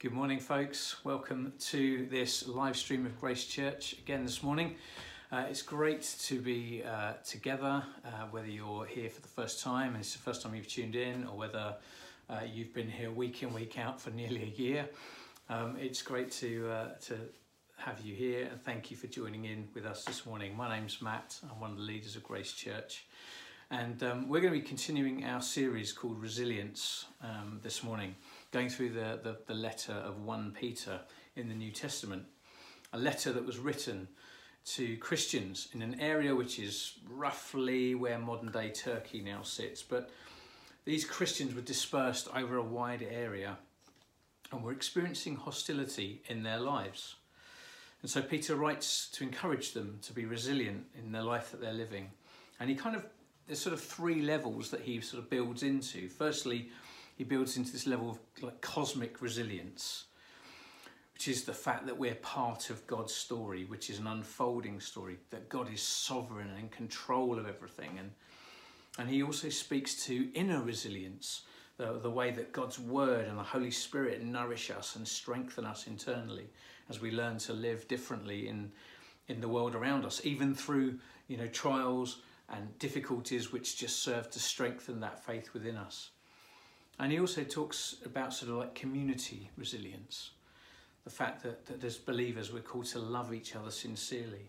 Good morning, folks. Welcome to this live stream of Grace Church again this morning. It's great to be together, whether you're here for the first time and it's the first time you've tuned in, or whether you've been here week in, week out for nearly a year. It's great to have you here, and thank you for joining in with us this morning. My name's Matt. I'm one of the leaders of Grace Church, and we're going to be continuing our series called Resilience this morning, going through the letter of 1 Peter in the New Testament, a letter that was written to Christians in an area which is roughly where modern day Turkey now sits, but these Christians were dispersed over a wide area and were experiencing hostility in their lives. And so Peter writes to encourage them to be resilient in the life that they're living. And there's sort of three levels that he sort of builds into. Firstly, he builds into this level of like cosmic resilience, which is the fact that we're part of God's story, which is an unfolding story, that God is sovereign and in control of everything. And he also speaks to inner resilience, the way that God's word and the Holy Spirit nourish us and strengthen us internally as we learn to live differently in the world around us, even through trials and difficulties which just serve to strengthen that faith within us. And he also talks about sort of like community resilience, the fact that as believers we're called to love each other sincerely.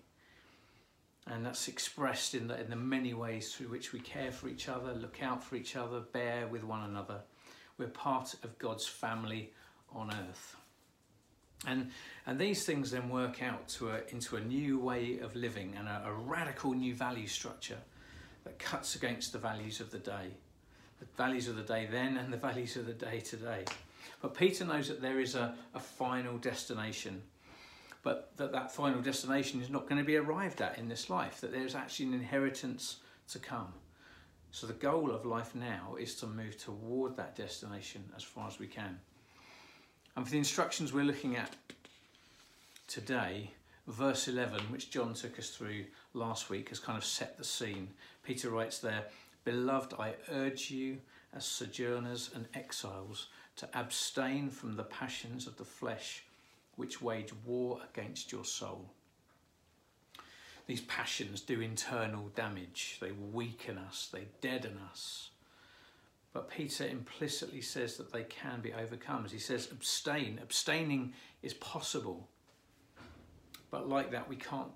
And that's expressed in the many ways through which we care for each other, look out for each other, bear with one another. We're part of God's family on earth. And these things then work out into a new way of living and a radical new value structure that cuts against the values of the day. The values of the day then and the values of the day today. But Peter knows that there is a final destination, but that final destination is not going to be arrived at in this life, that there's actually an inheritance to come. So the goal of life now is to move toward that destination as far as we can. And for the instructions we're looking at today, verse 11, which John took us through last week, has kind of set the scene. Peter writes there, "Beloved, I urge you as sojourners and exiles to abstain from the passions of the flesh which wage war against your soul." These passions do internal damage. They weaken us, they deaden us. But Peter implicitly says that they can be overcome. As he says, abstain. Abstaining is possible. But like that, we can't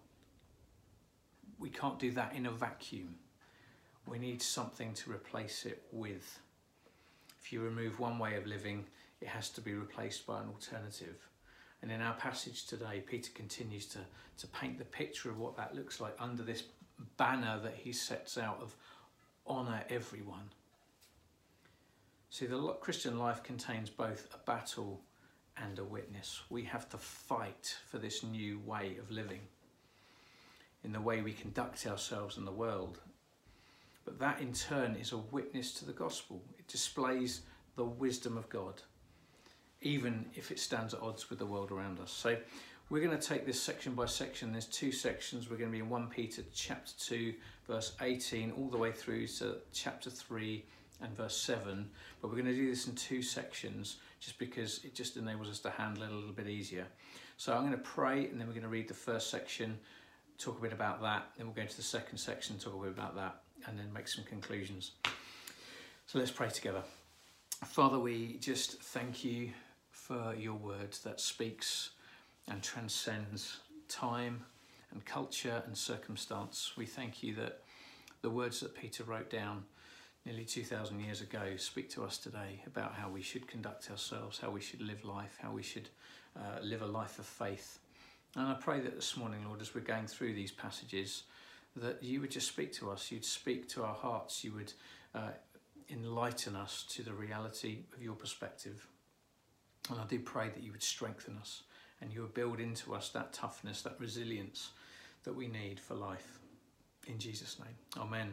do that in a vacuum. We need something to replace it with. If you remove one way of living, it has to be replaced by an alternative. And in our passage today, Peter continues to paint the picture of what that looks like under this banner that he sets out of honour everyone. See, the Christian life contains both a battle and a witness. We have to fight for this new way of living, in the way we conduct ourselves in the world. But that in turn is a witness to the gospel. It displays the wisdom of God, even if it stands at odds with the world around us. So we're going to take this section by section. There's two sections. We're going to be in 1 Peter chapter 2, verse 18, all the way through to chapter 3 and verse 7. But we're going to do this in two sections just because it just enables us to handle it a little bit easier. So I'm going to pray, and then we're going to read the first section, talk a bit about that. Then we'll go into the second section, talk a bit about that, and then make some conclusions. So let's pray together. Father, we just thank you for your word that speaks and transcends time and culture and circumstance. We thank you that the words that Peter wrote down nearly 2,000 years ago speak to us today about how we should conduct ourselves, how we should live life, how we should live a life of faith. And I pray that this morning, Lord, as we're going through these passages, that you would just speak to us, you'd speak to our hearts, you would enlighten us to the reality of your perspective. And I do pray that you would strengthen us and you would build into us that toughness, that resilience that we need for life. In Jesus' name, amen.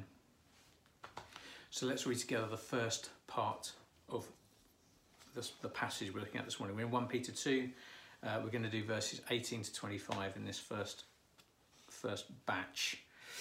So let's read together the first part of the passage we're looking at this morning. We're in 1 Peter 2. We're going to do verses 18 to 25 in this first batch.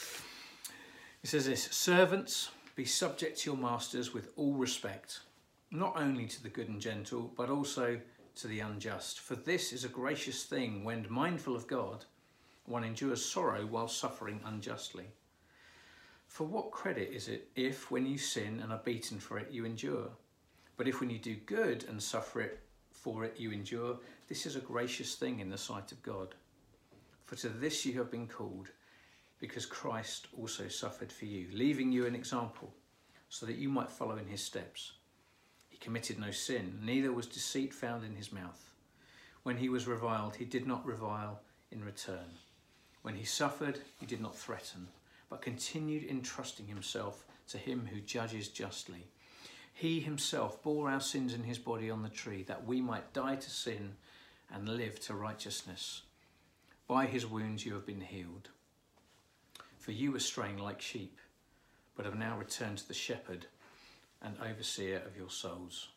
It says this: "Servants, be subject to your masters with all respect, not only to the good and gentle, but also to the unjust. For this is a gracious thing when, mindful of God, one endures sorrow while suffering unjustly. For what credit is it if, when you sin and are beaten for it, you endure? But if when you do good and suffer for it you endure, this is a gracious thing in the sight of God. For to this you have been called, because Christ also suffered for you, leaving you an example, so that you might follow in his steps. He committed no sin, neither was deceit found in his mouth. When he was reviled, he did not revile in return. When he suffered, he did not threaten, but continued entrusting himself to him who judges justly. He himself bore our sins in his body on the tree, that we might die to sin and live to righteousness. By his wounds you have been healed. For you were straying like sheep, but have now returned to the shepherd and overseer of your souls.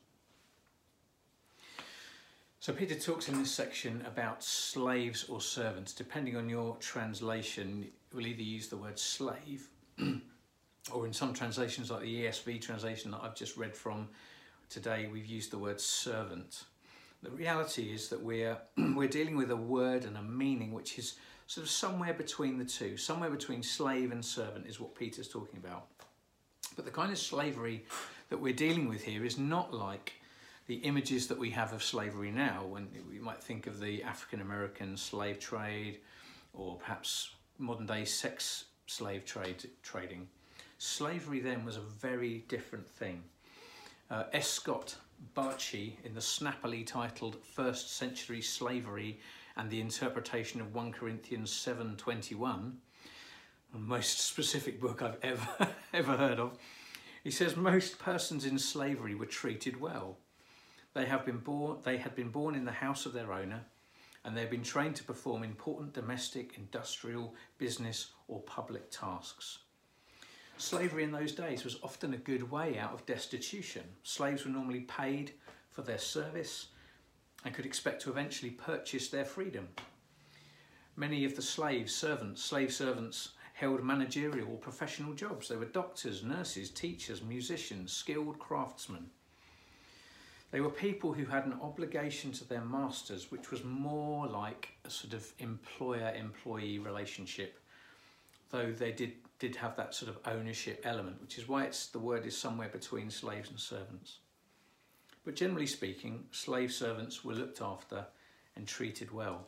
So Peter talks in this section about slaves or servants. Depending on your translation, it will either use the word slave, or in some translations like the ESV translation that I've just read from today, we've used the word servant. The reality is that we're dealing with a word and a meaning which is sort of somewhere between the two. Somewhere between slave and servant is what Peter's talking about. But the kind of slavery that we're dealing with here is not like the images that we have of slavery now, when we might think of the African-American slave trade, or perhaps modern day sex slave trading. Slavery then was a very different thing. S. Scott Barchi, in the snappily titled First Century Slavery and the Interpretation of 1 Corinthians 7:21, the most specific book I've ever heard of, he says most persons in slavery were treated well. They had been born in the house of their owner, and they had been trained to perform important domestic, industrial, business or public tasks. Slavery in those days was often a good way out of destitution. Slaves were normally paid for their service and could expect to eventually purchase their freedom. Many of the slave servants held managerial or professional jobs. They were doctors, nurses, teachers, musicians, skilled craftsmen. They were people who had an obligation to their masters, which was more like a sort of employer-employee relationship, though they did have that sort of ownership element, which is why the word is somewhere between slaves and servants. But generally speaking, slave servants were looked after and treated well.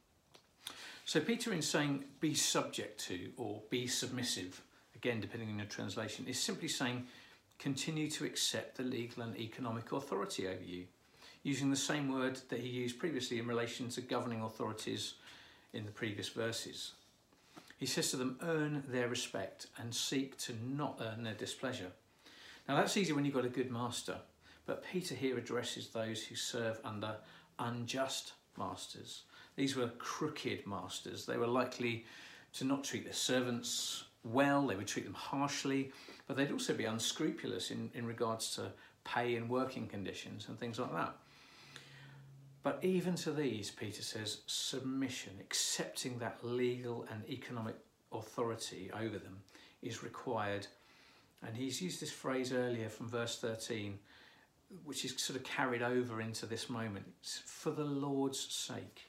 So Peter, in saying be subject to or be submissive, again depending on your translation, is simply saying continue to accept the legal and economic authority over you, using the same word that he used previously in relation to governing authorities in the previous verses. He says to them, earn their respect and seek to not earn their displeasure. Now that's easy when you've got a good master, but Peter here addresses those who serve under unjust masters. These were crooked masters. They were likely to not treat their servants well, they would treat them harshly, but they'd also be unscrupulous in regards to pay and working conditions and things like that. But even to these, Peter says, submission, accepting that legal and economic authority over them is required. And he's used this phrase earlier from verse 13, which is sort of carried over into this moment. It's for the Lord's sake.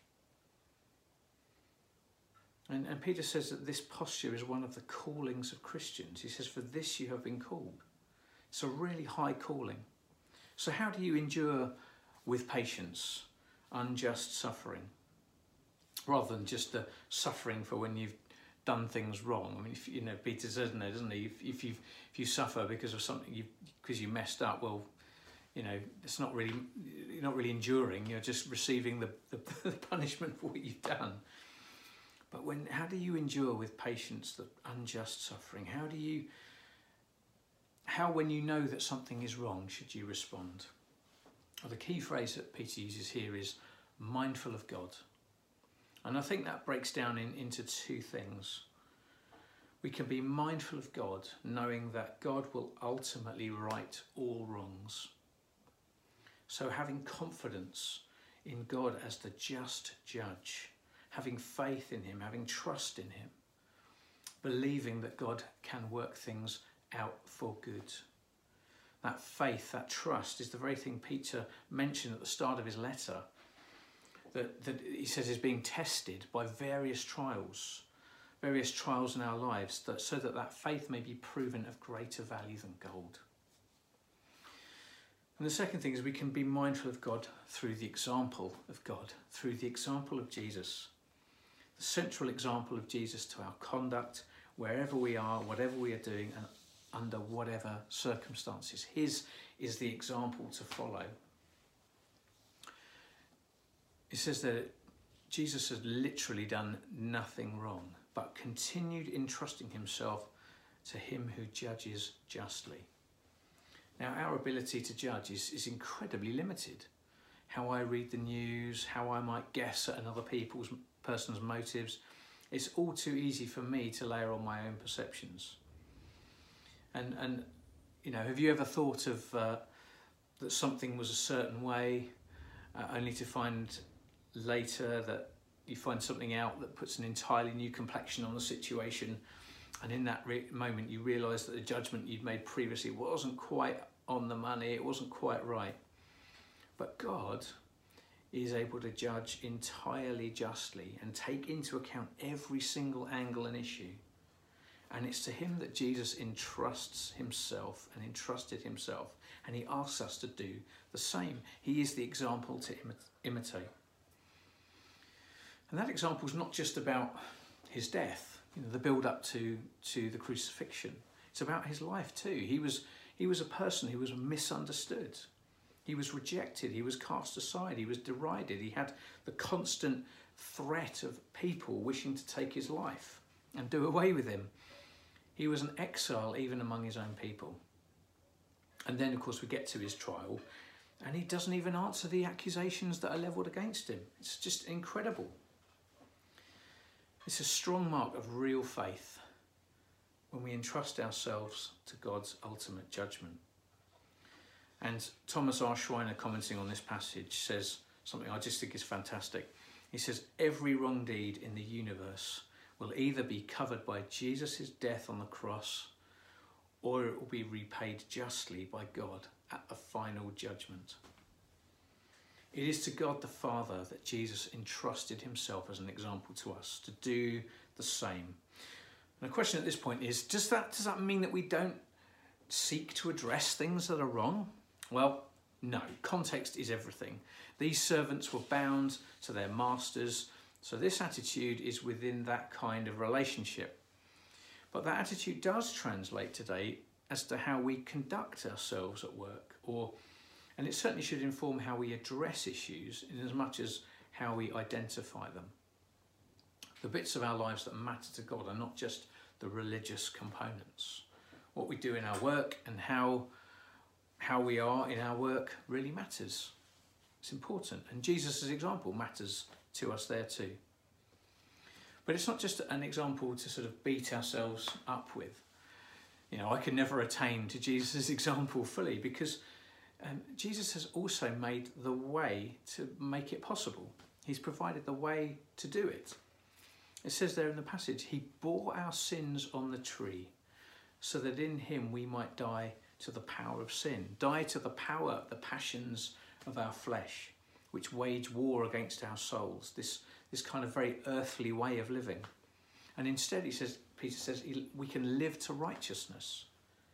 And Peter says that this posture is one of the callings of Christians. He says, for this you have been called. It's a really high calling. So how do you endure with patience unjust suffering, rather than just the suffering for when you've done things wrong? I mean, Peter says, doesn't he? If you suffer because of something, because you messed up, well, it's not really, you're not really enduring. You're just receiving the punishment for what you've done. But how do you endure with patience the unjust suffering? How when you know that something is wrong, should you respond? Well, the key phrase that Peter uses here is mindful of God. And I think that breaks down into two things. We can be mindful of God, knowing that God will ultimately right all wrongs. So having confidence in God as the just judge, having faith in him, having trust in him, believing that God can work things out for good. That faith, that trust is the very thing Peter mentioned at the start of his letter that he says is being tested by various trials in our lives, so that faith may be proven of greater value than gold. And the second thing is we can be mindful of God through the example of God, through the example of Jesus. The central example of Jesus to our conduct, wherever we are, whatever we are doing, and under whatever circumstances. His is the example to follow. It says that Jesus has literally done nothing wrong, but continued entrusting himself to him who judges justly. Now, our ability to judge is incredibly limited. How I read the news, how I might guess at another person's motives, it's all too easy for me to layer on my own perceptions. And you know, have you ever thought of that something was a certain way, only to find later that you find something out that puts an entirely new complexion on the situation, and in that moment you realise that the judgment you'd made previously wasn't quite on the money, it wasn't quite right. But God is able to judge entirely justly and take into account every single angle and issue. And it's to him that Jesus entrusts himself and entrusted himself, and he asks us to do the same. He is the example to imitate. And that example is not just about his death, you know, the build up to the crucifixion. It's about his life too. He was a person who was misunderstood. He was rejected, he was cast aside, he was derided. He had the constant threat of people wishing to take his life and do away with him. He was an exile even among his own people. And then of course we get to his trial, and he doesn't even answer the accusations that are levelled against him. It's just incredible. It's a strong mark of real faith when we entrust ourselves to God's ultimate judgment. And Thomas R. Schreiner, commenting on this passage, says something I just think is fantastic. He says, every wrong deed in the universe will either be covered by Jesus' death on the cross, or it will be repaid justly by God at the final judgment. It is to God the Father that Jesus entrusted himself as an example to us to do the same. And the question at this point is, does that mean that we don't seek to address things that are wrong? Well, no. Context is everything. These servants were bound to their masters, so this attitude is within that kind of relationship. But that attitude does translate today as to how we conduct ourselves at work, and it certainly should inform how we address issues in as much as how we identify them. The bits of our lives that matter to God are not just the religious components. What we do in our work and how we are in our work really matters. It's important, and Jesus' example matters to us there too. But it's not just an example to sort of beat ourselves up with. You know, I can never attain to Jesus' example fully, because Jesus has also made the way to make it possible. He's provided the way to do it. It says there in the passage, he bore our sins on the tree so that in him we might die to the power of sin, die to the power, the passions of our flesh, which wage war against our souls, this kind of very earthly way of living. And instead, Peter says, we can live to righteousness.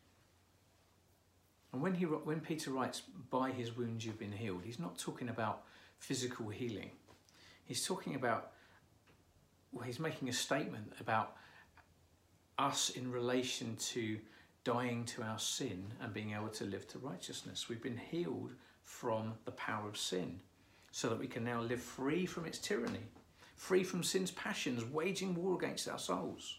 And when Peter writes, by his wounds you've been healed, he's not talking about physical healing. He's talking about, he's making a statement about us in relation to dying to our sin and being able to live to righteousness. We've been healed from the power of sin so that we can now live free from its tyranny, free from sin's passions, waging war against our souls.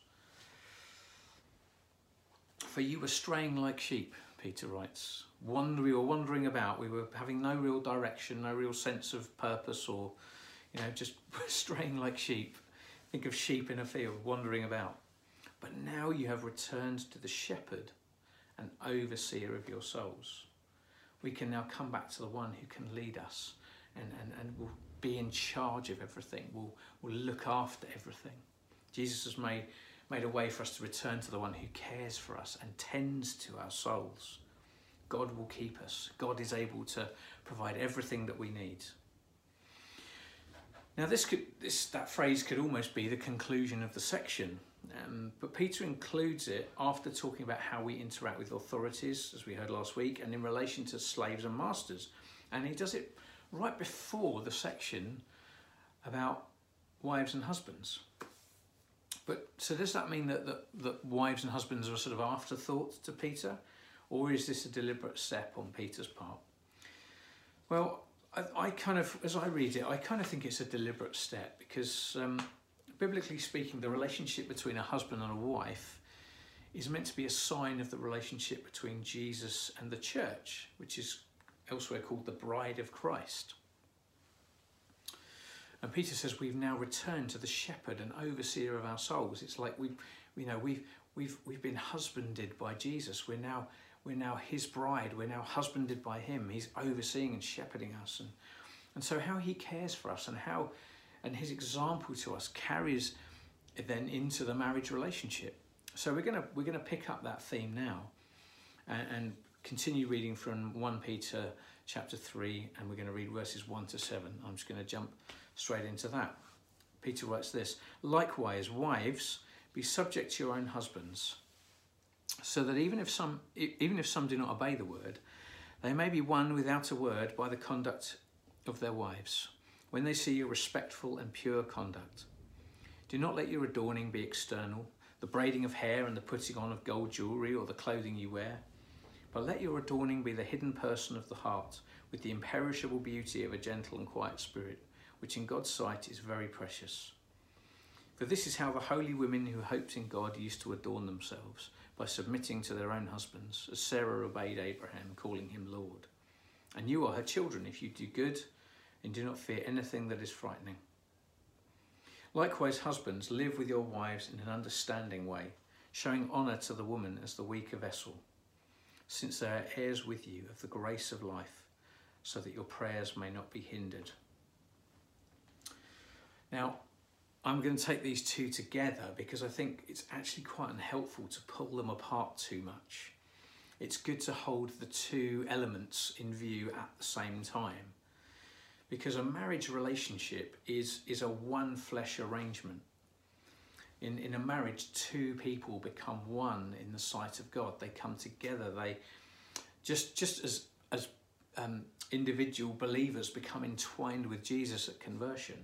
For you were straying like sheep, Peter writes. We were wandering about. We were having no real direction, no real sense of purpose, or, just straying like sheep. Think of sheep in a field, wandering about. But now you have returned to the shepherd and overseer of your souls. We can now come back to the one who can lead us and will be in charge of everything, will look after everything. Jesus has made a way for us to return to the one who cares for us and tends to our souls. God will keep us. God is able to provide everything that we need. Now that phrase could almost be the conclusion of the section, but Peter includes it after talking about how we interact with authorities, as we heard last week, and in relation to slaves and masters. And he does it right before the section about wives and husbands. But so does that mean that wives and husbands are a sort of afterthought to Peter? Or is this a deliberate step on Peter's part? Well, I kind of, as I read it, I kind of think it's a deliberate step because biblically speaking, the relationship between a husband and a wife is meant to be a sign of the relationship between Jesus and the church, which is elsewhere called the bride of Christ. And Peter says we've now returned to the shepherd and overseer of our souls. It's like we've been husbanded by Jesus. We're now his bride. We're now husbanded by him. He's overseeing and shepherding us, and so how he cares for us and his example to us carries then into the marriage relationship. So we're gonna pick up that theme now, and continue reading from 1 Peter chapter 3, and we're going to read verses 1 to 7. I'm just going to jump straight into that. Peter writes this: "Likewise, wives, be subject to your own husbands, so that even if some do not obey the word, they may be won without a word by the conduct of their wives, when they see your respectful and pure conduct. Do not let your adorning be external, the braiding of hair and the putting on of gold jewellery or the clothing you wear, but let your adorning be the hidden person of the heart, with the imperishable beauty of a gentle and quiet spirit, which in God's sight is very precious. For this is how the holy women who hoped in God used to adorn themselves, by submitting to their own husbands, as Sarah obeyed Abraham, calling him Lord. And you are her children if you do good and do not fear anything that is frightening. Likewise, husbands, live with your wives in an understanding way, showing honour to the woman as the weaker vessel, since they are heirs with you of the grace of life, so that your prayers may not be hindered." Now, I'm going to take these two together because I think it's actually quite unhelpful to pull them apart too much. It's good to hold the two elements in view at the same time, because a marriage relationship is a one flesh arrangement. In a marriage, two people become one in the sight of God. They come together. They just as individual believers become entwined with Jesus at conversion.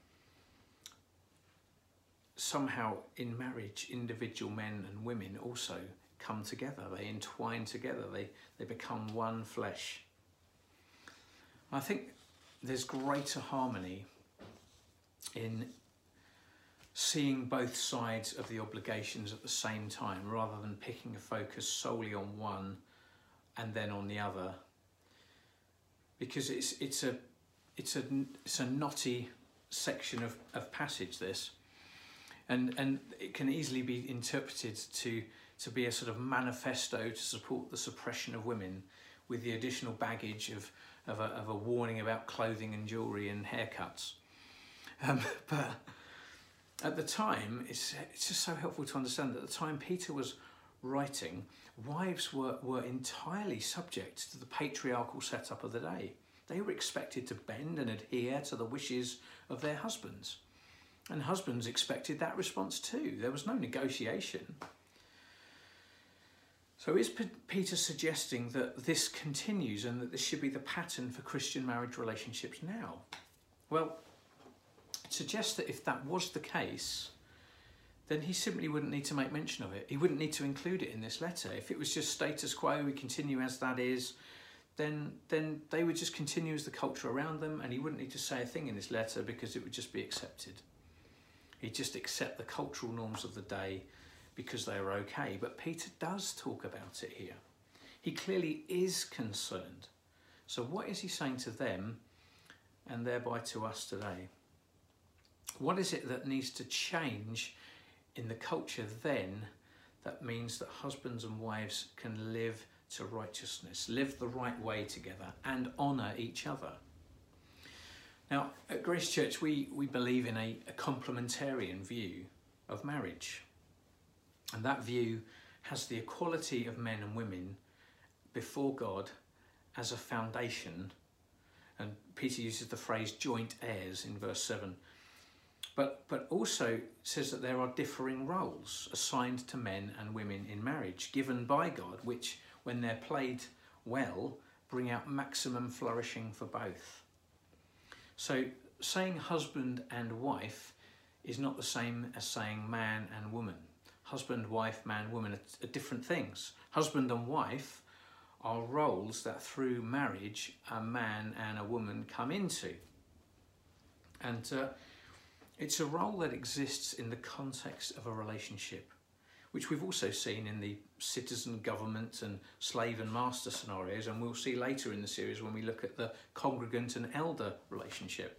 Somehow in marriage, individual men and women also come together. They entwine together. They become one flesh. I think there's greater harmony in seeing both sides of the obligations at the same time, rather than picking a focus solely on one and then on the other, because it's a knotty section of passage, this, and it can easily be interpreted to be a sort of manifesto to support the suppression of women, with the additional baggage of a warning about clothing and jewellery and haircuts. But at the time, it's just so helpful to understand that at the time Peter was writing, wives were entirely subject to the patriarchal setup of the day. They were expected to bend and adhere to the wishes of their husbands. And husbands expected that response too. There was no negotiation. So is Peter suggesting that this continues and that this should be the pattern for Christian marriage relationships now? Well, it suggests that if that was the case, then he simply wouldn't need to make mention of it. He wouldn't need to include it in this letter. If it was just status quo, we continue as that is, then they would just continue as the culture around them, and he wouldn't need to say a thing in this letter because it would just be accepted. He'd just accept the cultural norms of the day because they are okay. But Peter does talk about it here. He clearly is concerned. So what is he saying to them and thereby to us today? What is it that needs to change in the culture then that means that husbands and wives can live to righteousness, live the right way together and honour each other? Now, at Grace Church, we believe in a complementarian view of marriage. And that view has the equality of men and women before God as a foundation, And Peter uses the phrase joint heirs in verse 7. But also says that there are differing roles assigned to men and women in marriage, given by God, which, when they're played well, bring out maximum flourishing for both. So saying husband and wife is not the same as saying man and woman. Husband, wife, man, woman are different things. Husband and wife are roles that through marriage a man and a woman come into. And it's a role that exists in the context of a relationship, which we've also seen in the citizen, government and slave and master scenarios, and we'll see later in the series when we look at the congregant and elder relationship.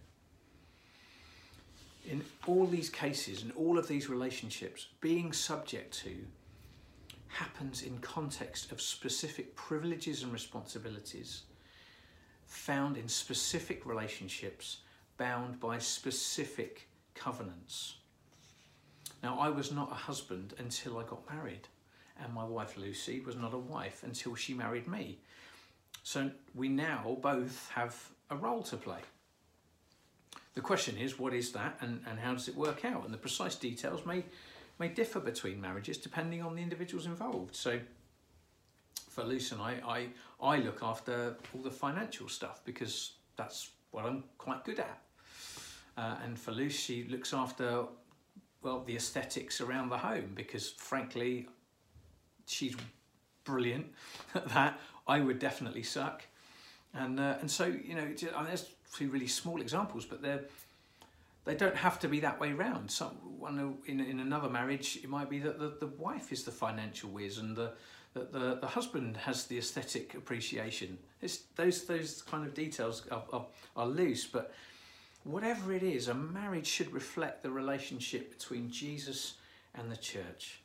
In all these cases, in all of these relationships, being subject to happens in context of specific privileges and responsibilities found in specific relationships bound by specific covenants. Now, I was not a husband until I got married, and my wife Lucy was not a wife until she married me. So we now both have a role to play. The question is, what is that, and how does it work out? And the precise details may differ between marriages depending on the individuals involved. So for Lucy and I look after all the financial stuff because that's what I'm quite good at. And for Lucy, she looks after, well, the aesthetics around the home because, frankly, she's brilliant at that. I would definitely suck. And so, you know, there's three really small examples, but they don't have to be that way round. In another marriage, it might be that the wife is the financial whiz and the husband has the aesthetic appreciation. Those kind of details are loose, but whatever it is, a marriage should reflect the relationship between Jesus and the church.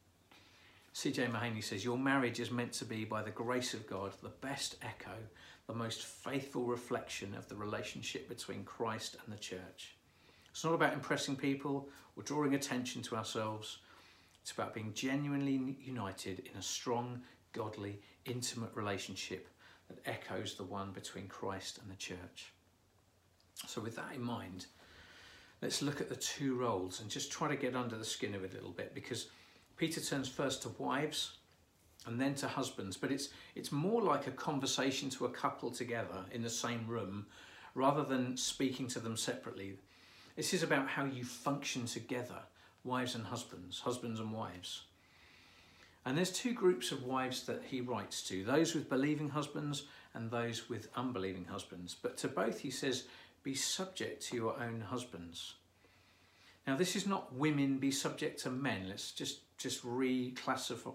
C.J. Mahaney says, your marriage is meant to be, by the grace of God, the best echo, the most faithful reflection of the relationship between Christ and the church. It's not about impressing people or drawing attention to ourselves. It's about being genuinely united in a strong, godly, intimate relationship that echoes the one between Christ and the church. So with that in mind, let's look at the two roles and just try to get under the skin of it a little bit, because Peter turns first to wives and then to husbands, but it's more like a conversation to a couple together in the same room rather than speaking to them separately. This is about how you function together, wives and husbands and wives. And there's two groups of wives that he writes to, those with believing husbands and those with unbelieving husbands. But to both he says, be subject to your own husbands. Now, this is not women be subject to men. Let's just re-classify,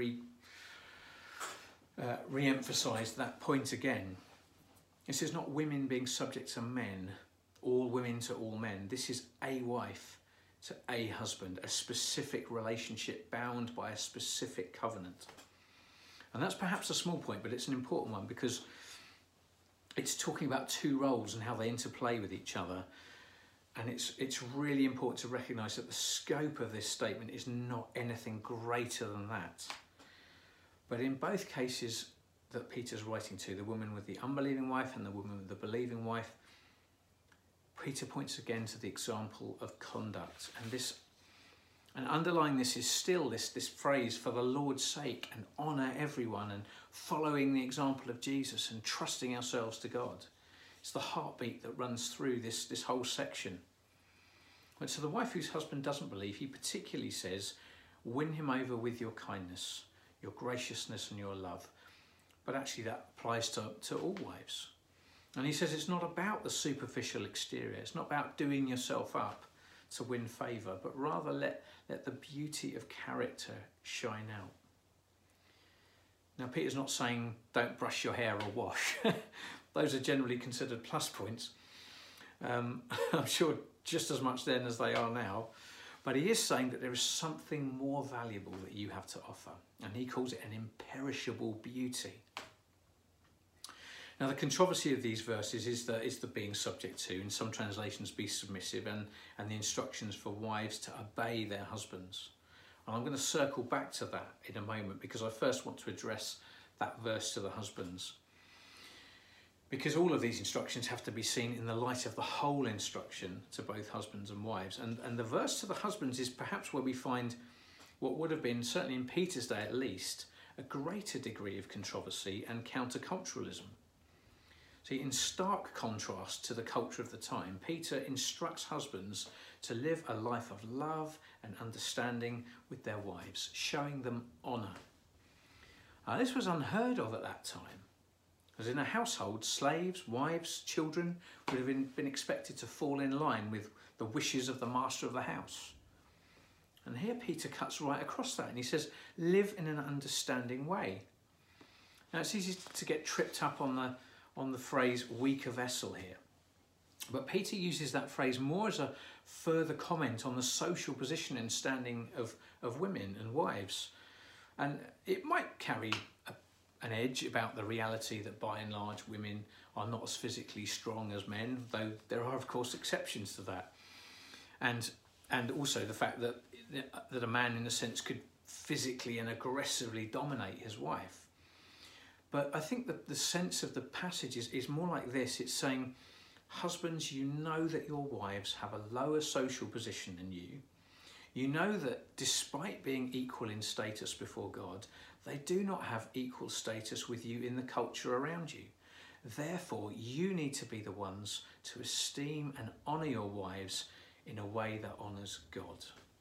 re-emphasize that point again. This is not women being subject to men, all women to all men. This is a wife to a husband, a specific relationship bound by a specific covenant. And that's perhaps a small point, but it's an important one because it's talking about two roles and how they interplay with each other. And it's really important to recognise that the scope of this statement is not anything greater than that. But in both cases that Peter's writing to, the woman with the unbelieving wife and the woman with the believing wife, Peter points again to the example of conduct. And underlying this is still this phrase, for the Lord's sake, and honour everyone, and following the example of Jesus and trusting ourselves to God. It's the heartbeat that runs through this whole section. But to the wife whose husband doesn't believe, he particularly says, win him over with your kindness, your graciousness and your love. But actually that applies to all wives. And he says it's not about the superficial exterior. It's not about doing yourself up to win favour, but rather let the beauty of character shine out. Now, Peter's not saying don't brush your hair or wash. Those are generally considered plus points. I'm sure just as much then as they are now. But he is saying that there is something more valuable that you have to offer. And he calls it an imperishable beauty. Now, the controversy of these verses is the being subject to. In some translations, be submissive, and the instructions for wives to obey their husbands. And I'm going to circle back to that in a moment because I first want to address that verse to the husbands. because all of these instructions have to be seen in the light of the whole instruction to both husbands and wives. And the verse to the husbands is perhaps where we find what would have been, certainly in Peter's day at least, a greater degree of controversy and counterculturalism. See, in stark contrast to the culture of the time, Peter instructs husbands to live a life of love and understanding with their wives, showing them honour. Now, this was unheard of at that time, as in a household, slaves, wives, children would have been expected to fall in line with the wishes of the master of the house. And here Peter cuts right across that and he says, live in an understanding way. Now, it's easy to get tripped up on the phrase weaker vessel here. But Peter uses that phrase more as a further comment on the social position and standing of women and wives. And it might carry an edge about the reality that by and large women are not as physically strong as men, though there are of course exceptions to that. And also the fact that a man in a sense could physically and aggressively dominate his wife. But I think that the sense of the passage is more like this. It's saying, husbands, you know that your wives have a lower social position than you. You know that despite being equal in status before God, they do not have equal status with you in the culture around you. Therefore, you need to be the ones to esteem and honour your wives in a way that honours God.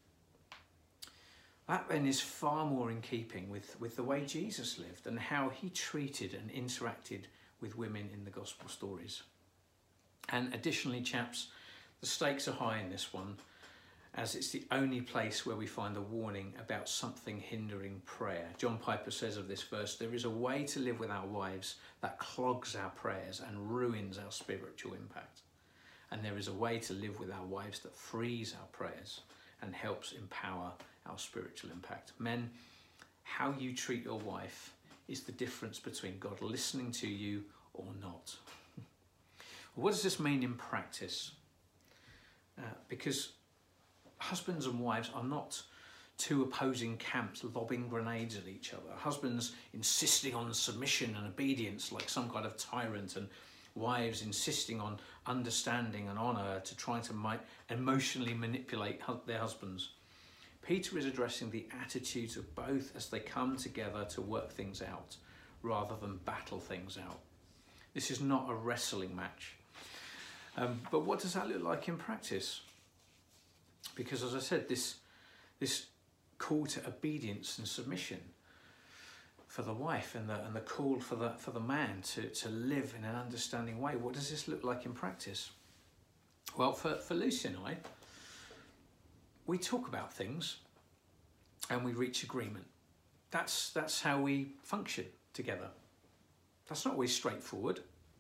That then is far more in keeping with the way Jesus lived and how he treated and interacted with women in the gospel stories. And additionally, chaps, the stakes are high in this one, as it's the only place where we find a warning about something hindering prayer. John Piper says of this verse, there is a way to live with our wives that clogs our prayers and ruins our spiritual impact. And there is a way to live with our wives that frees our prayers and helps empower our spiritual impact. Men, how you treat your wife is the difference between God listening to you or not. What does this mean in practice? Because husbands and wives are not two opposing camps lobbing grenades at each other. Husbands insisting on submission and obedience like some kind of tyrant, and wives insisting on understanding and honour to try to emotionally manipulate their husbands. Peter is addressing the attitudes of both as they come together to work things out rather than battle things out. This is not a wrestling match. But what does that look like in practice? Because as I said, this call to obedience and submission for the wife and the call for the man to live in an understanding way, what does this look like in practice? Well, for Lucy and I, we talk about things and we reach agreement. That's how we function together. That's not always straightforward.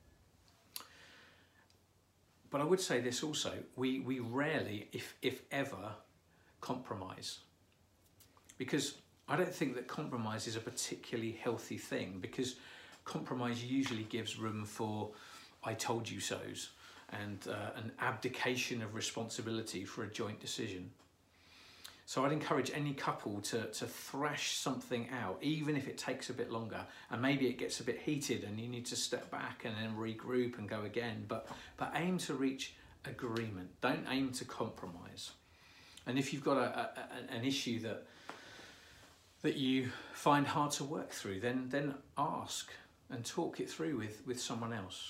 But I would say this also, we rarely, if ever, compromise. Because I don't think that compromise is a particularly healthy thing, because compromise usually gives room for I told you so's and an abdication of responsibility for a joint decision. So I'd encourage any couple to thrash something out, even if it takes a bit longer, and maybe it gets a bit heated and you need to step back and then regroup and go again, but aim to reach agreement. Don't aim to compromise. And if you've got an issue that you find hard to work through, then ask and talk it through with someone else.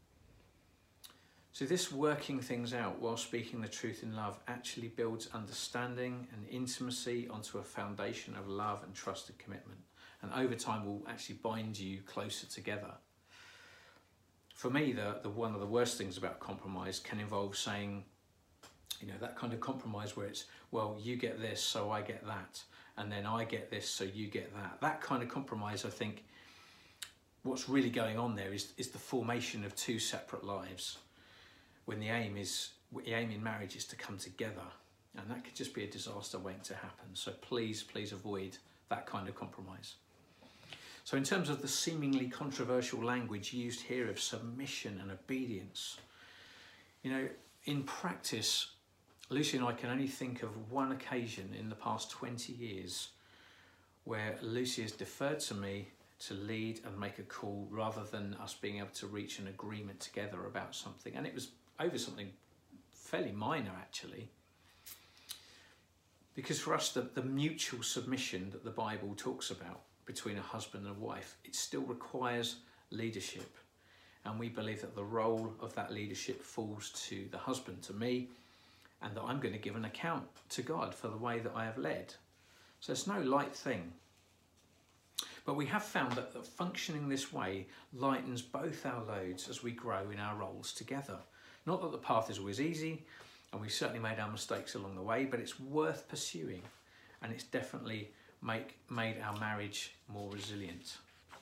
So this working things out while speaking the truth in love actually builds understanding and intimacy onto a foundation of love and trust and commitment. And over time will actually bind you closer together. For me, the one of the worst things about compromise can involve saying, that kind of compromise where it's, well, you get this, so I get that. And then I get this, so you get that. That kind of compromise, I think, what's really going on there is the formation of two separate lives, when the aim in marriage is to come together, and that could just be a disaster waiting to happen. So please avoid that kind of compromise. So in terms of the seemingly controversial language used here of submission and obedience, in practice, Lucy and I can only think of one occasion in the past 20 years where Lucy has deferred to me to lead and make a call rather than us being able to reach an agreement together about something. And it was over something fairly minor, actually. Because for us, the mutual submission that the Bible talks about between a husband and a wife, it still requires leadership. And we believe that the role of that leadership falls to the husband, to me, and that I'm going to give an account to God for the way that I have led. So it's no light thing. But we have found that functioning this way lightens both our loads as we grow in our roles together. Not that the path is always easy, and we've certainly made our mistakes along the way, but it's worth pursuing, and it's definitely made our marriage more resilient.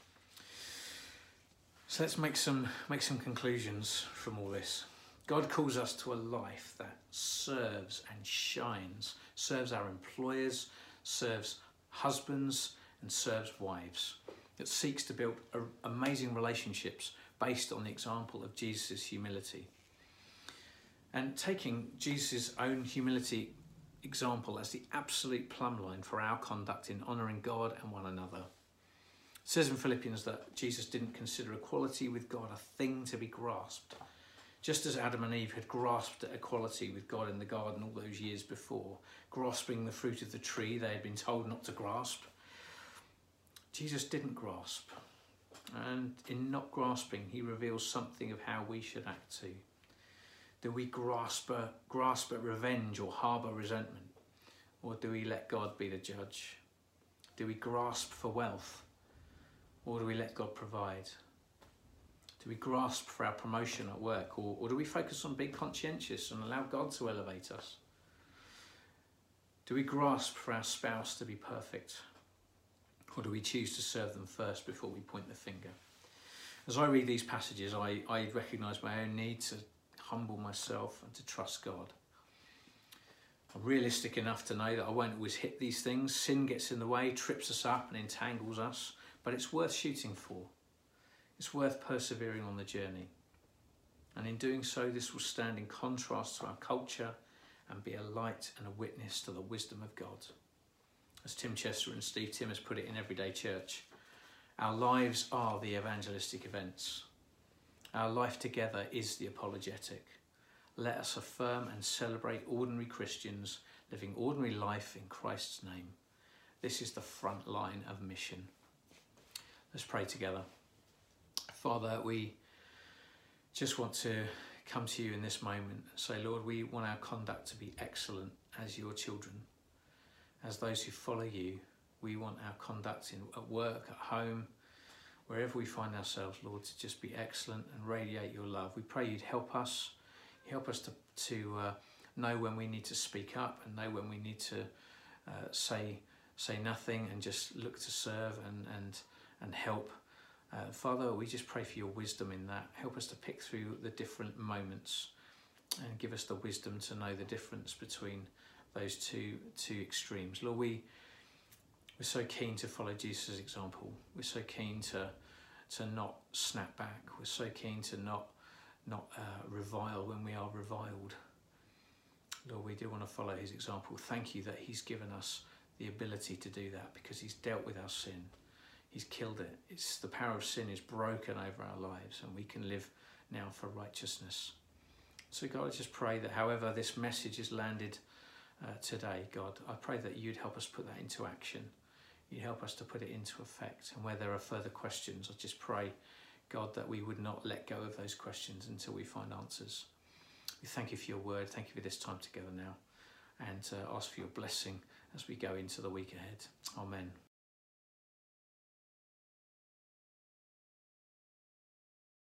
So let's make some conclusions from all this. God calls us to a life that serves and shines, serves our employers, serves husbands, and serves wives, that seeks to build amazing relationships based on the example of Jesus' humility. And taking Jesus' own humility example as the absolute plumb line for our conduct in honouring God and one another. It says in Philippians that Jesus didn't consider equality with God a thing to be grasped, just as Adam and Eve had grasped at equality with God in the garden all those years before, grasping the fruit of the tree they had been told not to grasp. Jesus didn't grasp, and in not grasping, he reveals something of how we should act too. Do we grasp at revenge or harbour resentment? Or do we let God be the judge? Do we grasp for wealth? Or do we let God provide? Do we grasp for our promotion at work? Or do we focus on being conscientious and allow God to elevate us? Do we grasp for our spouse to be perfect? Or do we choose to serve them first before we point the finger? As I read these passages, I recognise my own need to humble myself and to trust God. I'm realistic enough to know that I won't always hit these things. Sin gets in the way, trips us up and entangles us, but it's worth shooting for. It's worth persevering on the journey. And in doing so, this will stand in contrast to our culture and be a light and a witness to the wisdom of God. As Tim Chester and Steve Tim has put it in Everyday Church, our lives are the evangelistic events. Our life together is the apologetic. Let us affirm and celebrate ordinary Christians living ordinary life in Christ's name. This is the front line of mission. Let's pray together. Father, we just want to come to you in this moment and say, Lord, we want our conduct to be excellent as your children. As those who follow you, we want our conduct at work, at home, wherever we find ourselves, Lord, to just be excellent and radiate your love. We pray you'd help us to know when we need to speak up and know when we need to say nothing and just look to serve and help. Father, we just pray for your wisdom in that. Help us to pick through the different moments and give us the wisdom to know the difference between those two extremes. Lord, we're so keen to follow Jesus' example. We're so keen to not snap back. We're so keen to not revile when we are reviled. Lord, we do want to follow his example. Thank you that he's given us the ability to do that because he's dealt with our sin. He's killed it. The power of sin is broken over our lives and we can live now for righteousness. So God, I just pray that however this message is landed today, God, I pray that you'd help us put that into action. You'd help us to put it into effect. And where there are further questions, I just pray, God, that we would not let go of those questions until we find answers. We thank you for your word. Thank you for this time together now. And ask for your blessing as we go into the week ahead. Amen.